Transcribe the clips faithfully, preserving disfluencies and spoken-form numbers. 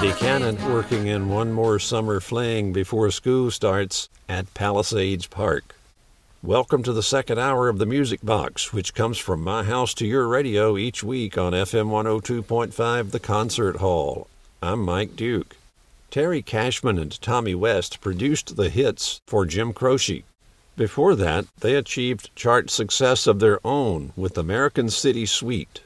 Eddie Cannon working in one more summer fling before school starts at Palisades Park. Welcome to the second hour of the Music Box, which comes from my house to your radio each week on F M one oh two point five The Concert Hall. I'm Mike Duke. Terry Cashman and Tommy West produced the hits for Jim Croce. Before that, they achieved chart success of their own with American City Suite.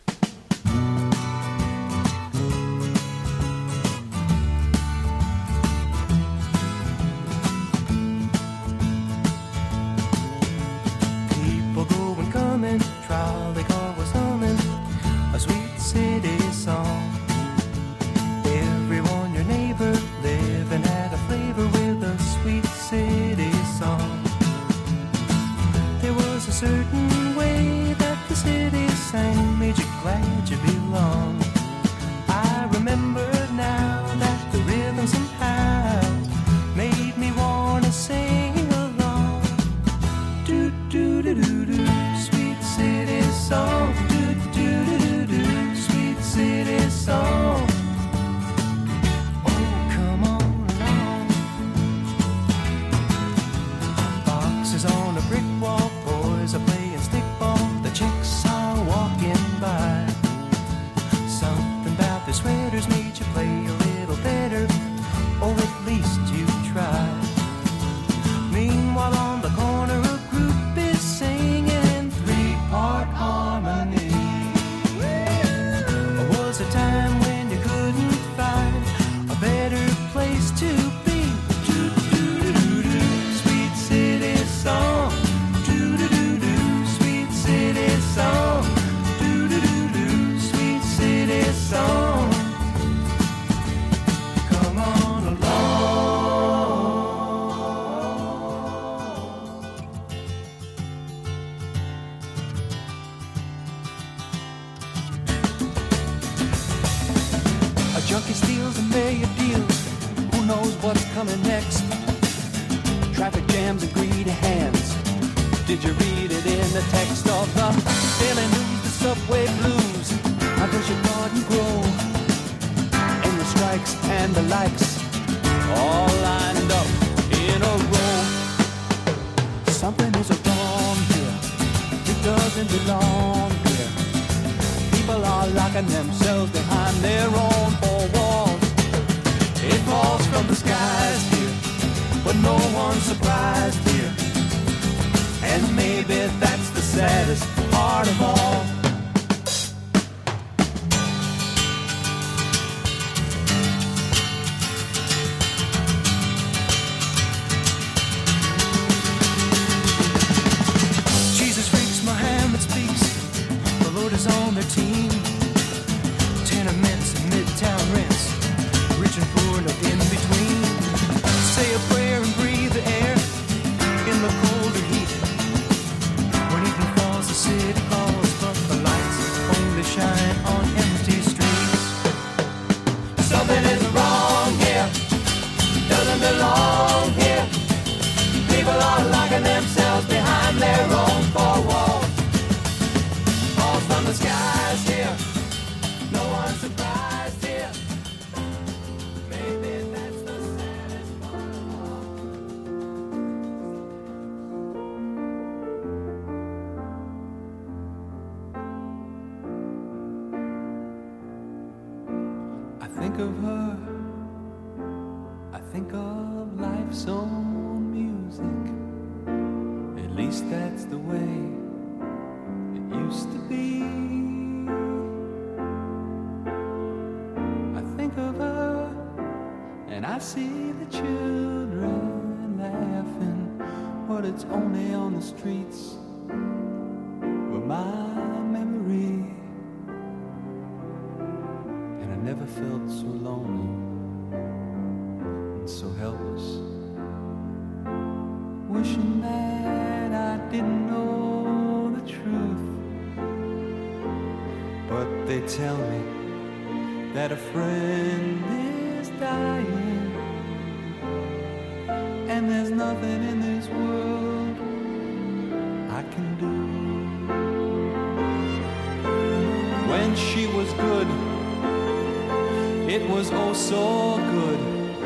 it was oh so good.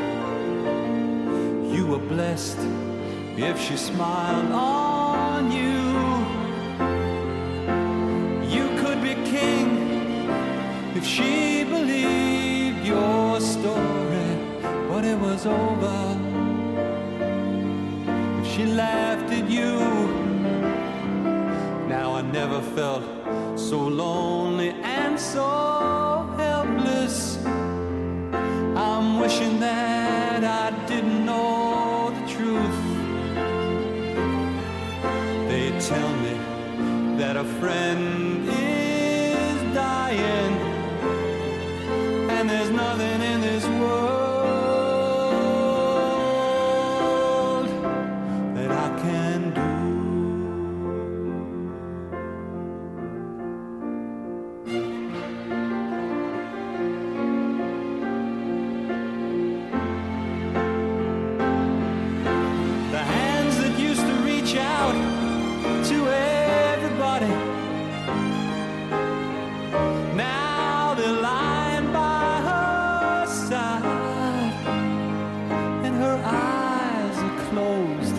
You were blessed if she smiled on you. You could be king if she believed your story, but it was over if she laughed at you. Now I never felt so lonely and so helpless. I'm wishing that I didn't know the truth. They tell me that a friend is dying, and there's nothing in this world that I can do. Out to everybody, now they're lying by her side, and her eyes are closed.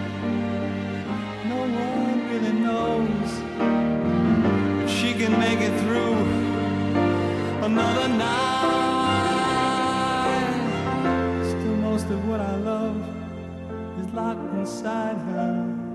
No one really knows if she can make it through another night. Still, most of what I love is locked inside her.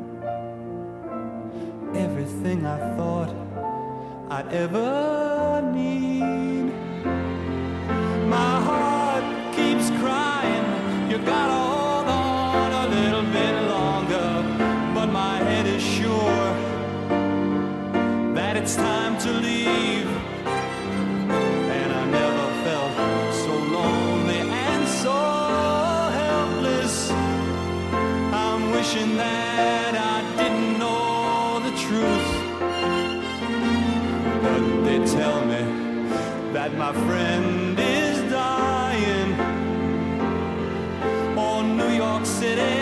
Everything I thought I'd ever need. My heart keeps crying, you gotta hold on a little bit longer. But my head is sure that it's time to leave. And I never felt so lonely and so helpless. I'm wishing that I didn't know truth, but they tell me that my friend is dying. Oh, New York City,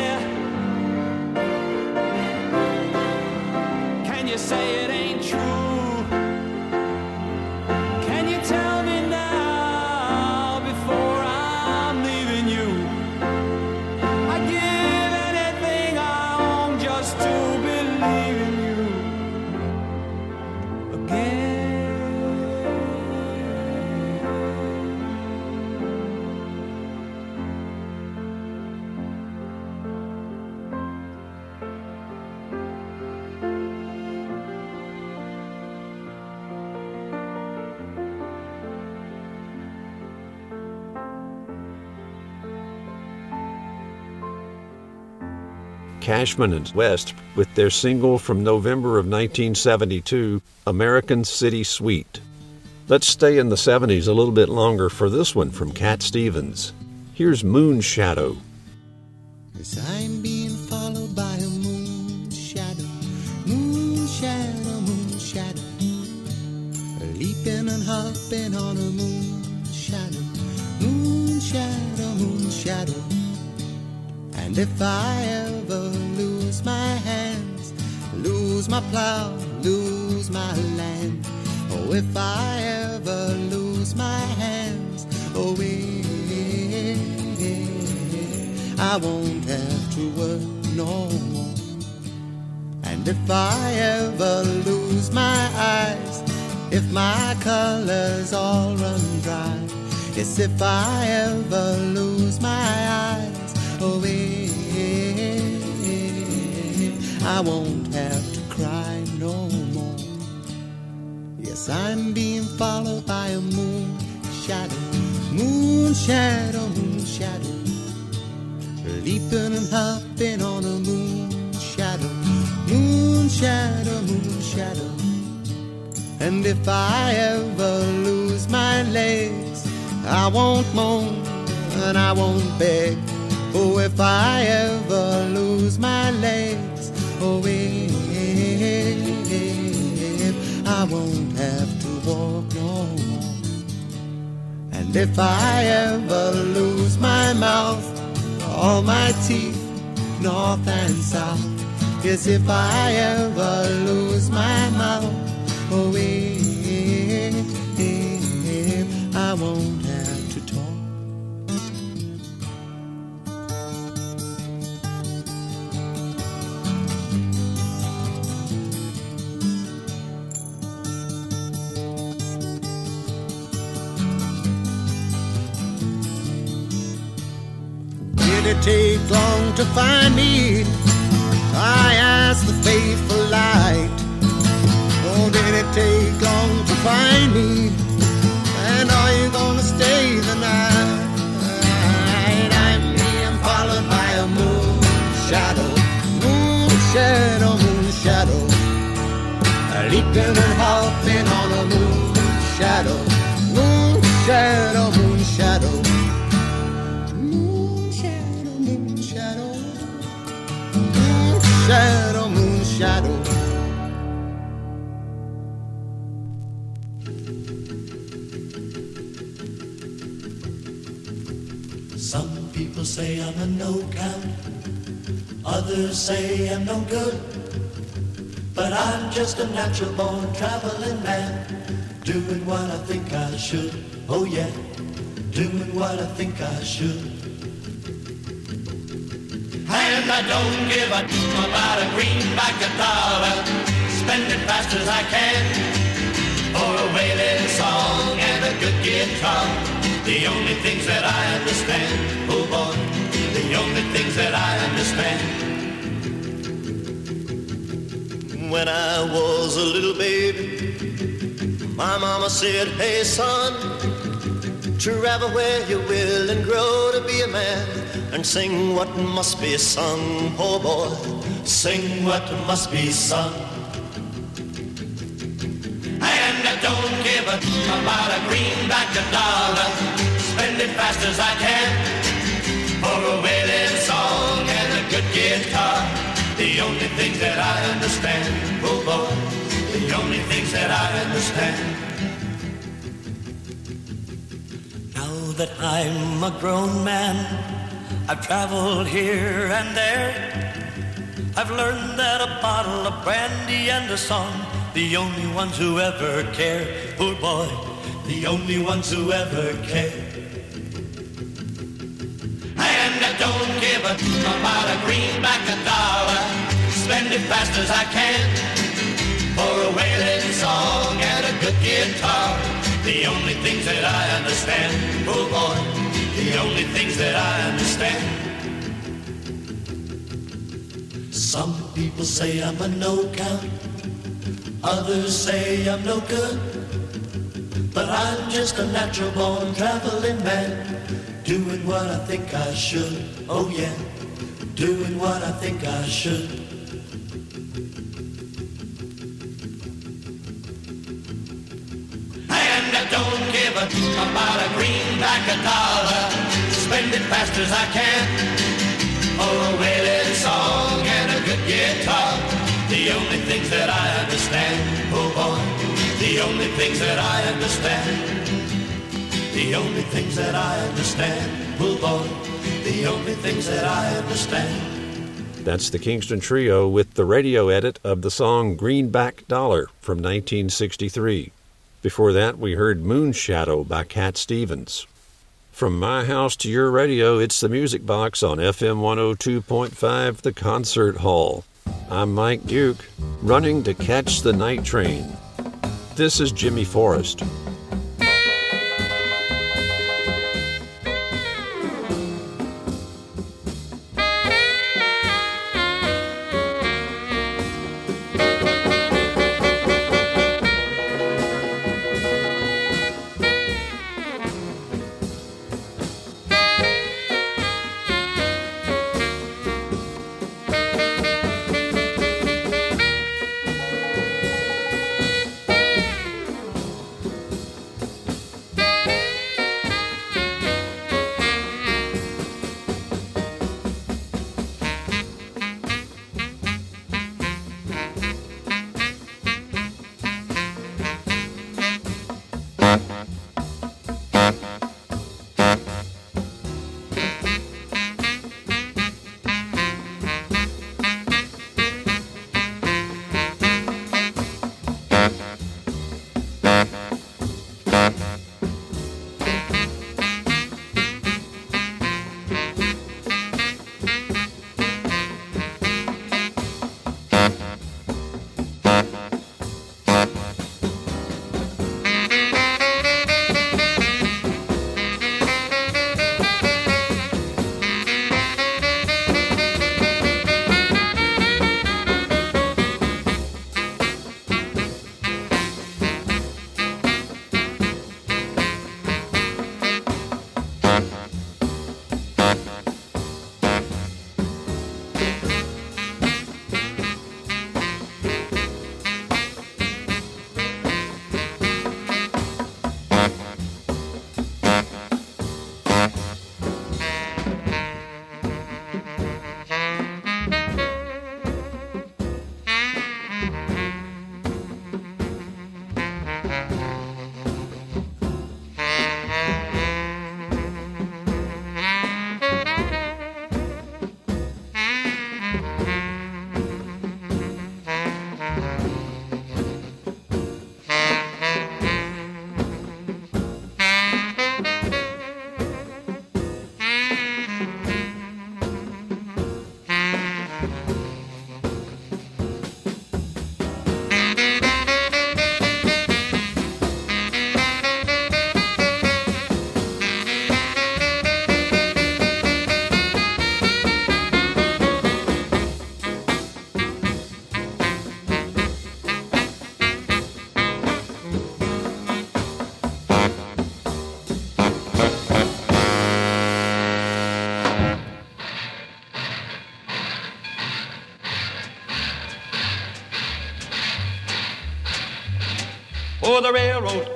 can you say it ain't true? Can you tell me now before I'm leaving you? I'd give anything I own just to believe in you. Cashman and West with their single from November of nineteen seventy-two, American City Suite. Let's stay in the seventies a little bit longer for this one from Cat Stevens. Here's Moon Shadow. As I'm being followed by a moon shadow, moon shadow, moon shadow, leaping and hopping on a moon shadow, moon shadow, moon shadow. And if I ever lose my hands, lose my plow, lose my land, oh, if I ever lose my hands, oh, eh, I won't have to work no more. And if I ever lose my eyes, if my colors all run dry, yes, if I ever lose my eyes, oh, eh, I won't have to cry no more. Yes, I'm being followed by a moon shadow, moon shadow, moon shadow, leaping and hopping on a moon shadow, moon shadow, moon shadow. And if I ever lose my legs, I won't moan and I won't beg. Oh, if I ever lose my legs, oh, if I won't have to walk no more. And if I ever lose my mouth, all my teeth, north and south, yes, if I ever lose my mouth, oh, if I won't have to did it take long to find me? I asked the faithful light. Oh, did it take long to find me? And are you gonna stay the night? I'm being followed by a moon shadow, moon shadow, moon shadow, leaping and hopping on a moon shadow, moon shadow, moon shadow, moon shadow, moon shadow, moon shadow, moon shadow. Some people say I'm a no-count, others say I'm no good, but I'm just a natural-born traveling man, doing what I think I should, oh yeah, doing what I think I should. And I don't give a damn about a greenback, a dollar, spend it fast as I can, for a wailing song and a good guitar. The only things that I understand, oh boy, the only things that I understand. When I was a little baby, my mama said, hey son, travel where you will and grow to be a man, and sing what must be sung, oh boy, sing what must be sung. And I don't give a damn about a greenback, a dollar, spend it fast as I can, for a wailing song and a good guitar. The only things that I understand, oh boy, the only things that I understand. Now that I'm a grown man, I've traveled here and there, I've learned that a bottle of brandy and a song, the only ones who ever care, poor boy, the only ones who ever care. And I don't give a damn about a greenback, a dollar, spend it fast as I can, for a wailing song and a good guitar. The only things that I understand, oh boy, the only things that I understand. Some people say I'm a no-count, others say I'm no good, but I'm just a natural-born traveling man, doing what I think I should, oh yeah, doing what I think I should. And I don't give a damn about a greenback, a dollar, spend it fast as I can, for a wailing song and a good guitar. The only things that I understand, oh boy, the only things that I understand, the only things that I understand, oh boy, the only things that I understand. That's the Kingston Trio with the radio edit of the song Greenback Dollar from nineteen sixty-three. Before that, we heard Moon Shadow by Cat Stevens. From my house to your radio, it's the Music Box on F M one oh two point five, The Concert Hall. I'm Mike Duke, running to catch the night train. This is Jimmy Forrest.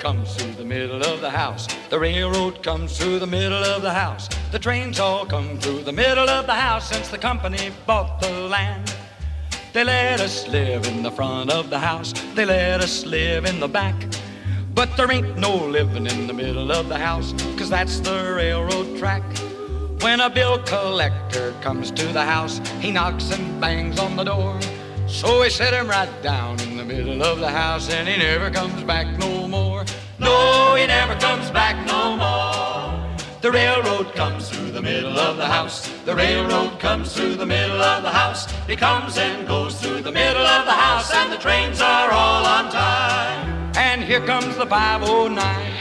comes through the middle of the house. The railroad comes through the middle of the house. The trains all come through the middle of the house. Since the company bought the land, they let us live in the front of the house. They let us live in the back. But there ain't no living in the middle of the house, 'cause that's the railroad track. When a bill collector comes to the house, he knocks and bangs on the door. So we set him right down in the middle of the house, and he never comes back no more. No, he never comes back no more. The railroad comes through the middle of the house. The railroad comes through the middle of the house. He comes and goes through the middle of the house, and the trains are all on time. And here comes the five oh nine.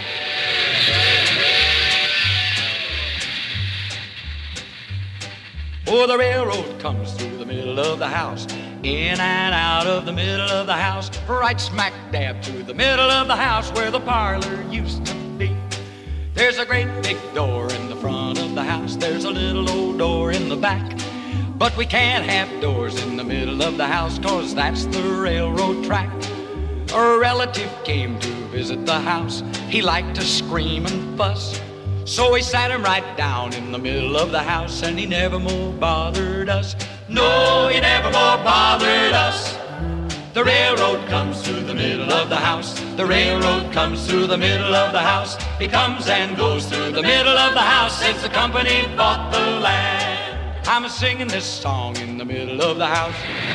Oh, the railroad comes through the middle of the house, in and out of the middle of the house, right smack dab through the middle of the house where the parlor used to be. There's a great big door in the front of the house. There's a little old door in the back. But we can't have doors in the middle of the house, 'cause that's the railroad track. A relative came to visit the house. He liked to scream and fuss. So we sat him right down in the middle of the house, and he never more bothered us. No, he never more bothered us. The railroad comes through the middle of the house. The railroad comes through the middle of the house. He comes and goes through the middle of the house since the company bought the land. I'm singing this song in the middle of the house.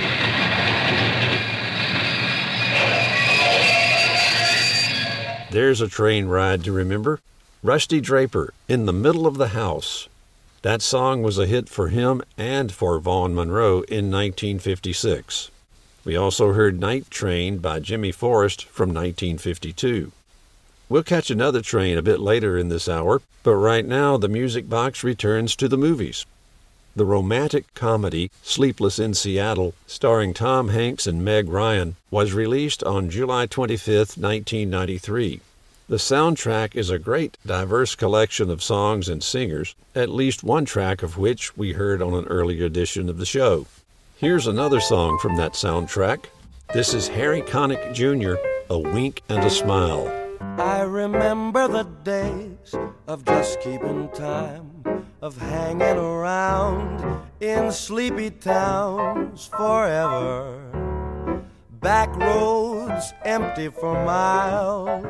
There's a train ride to remember. Rusty Draper, In the Middle of the House. That song was a hit for him and for Vaughn Monroe in nineteen fifty-six. We also heard Night Train by Jimmy Forrest from nineteen fifty-two. We'll catch another train a bit later in this hour, but right now the Music Box returns to the movies. The romantic comedy Sleepless in Seattle, starring Tom Hanks and Meg Ryan, was released on July twenty-fifth, nineteen ninety-three. The soundtrack is a great, diverse collection of songs and singers, at least one track of which we heard on an earlier edition of the show. Here's another song from that soundtrack. This is Harry Connick Junior, A Wink and a Smile. I remember the days of just keeping time, of hanging around in sleepy towns forever. Back roads empty for miles.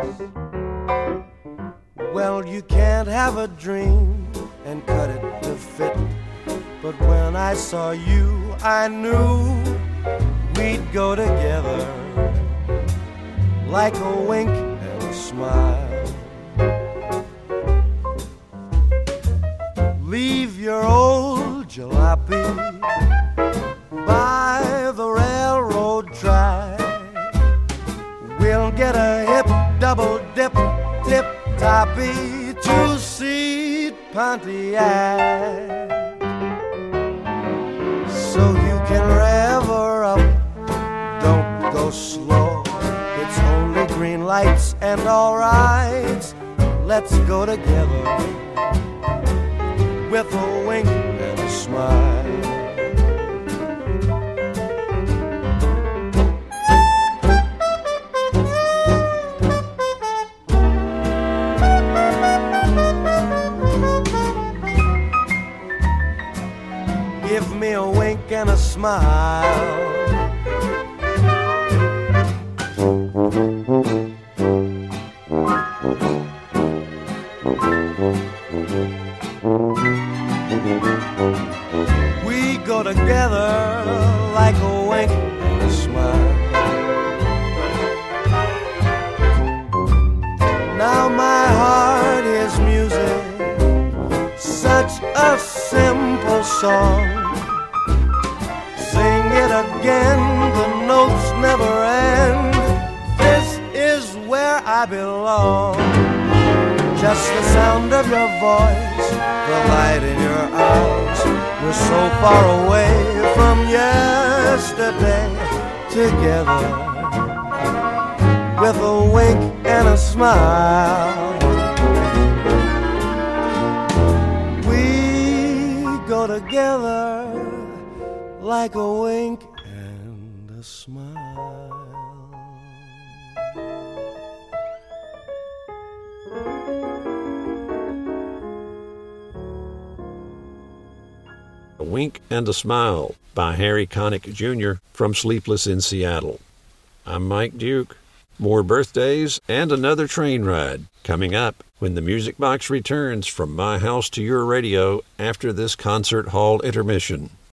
Well, you can't have a dream and cut it to fit, but when I saw you, I knew we'd go together, like a wink and a smile. Leave your old jalopy by the railroad track. We'll get a hip double dip, tip toppy two-seat Pontiac, so you can rev her up. Don't go slow, it's only green lights and all right. Let's go together with a wink and a smile. Give me a wink and a smile. We go together like a wink and a smile. Now my heart is music, such a simple song. Sing it again, the notes never end. This is where I belong. Just the sound of your voice, the light in your eyes. We're so far away from yesterday, together with a wink and a smile. We go together like a wink and a smile. A Wink and a Smile by Harry Connick Junior from Sleepless in Seattle. I'm Mike Duke. More birthdays and another train ride coming up when the Music Box returns from my house to your radio after this concert hall intermission.